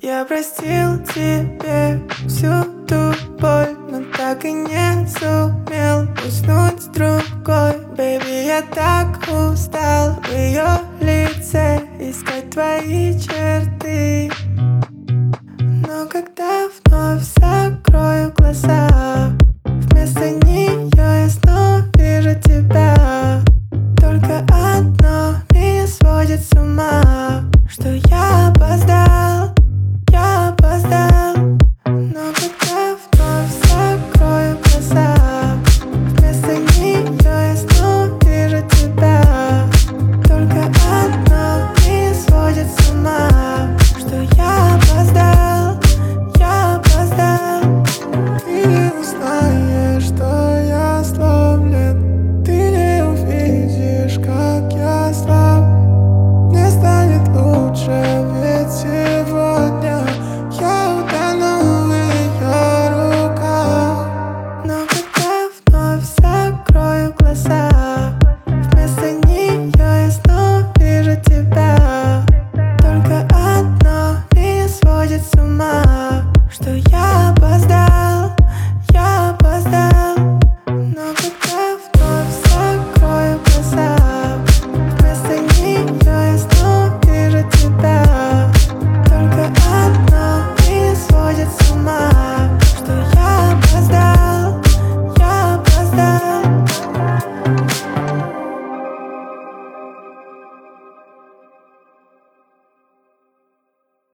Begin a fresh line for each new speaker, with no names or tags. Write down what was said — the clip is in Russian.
Я простил тебе всю ту боль, но так и не сумел уснуть с другой. Бэйби, я так устал в ее лице искать твои черты.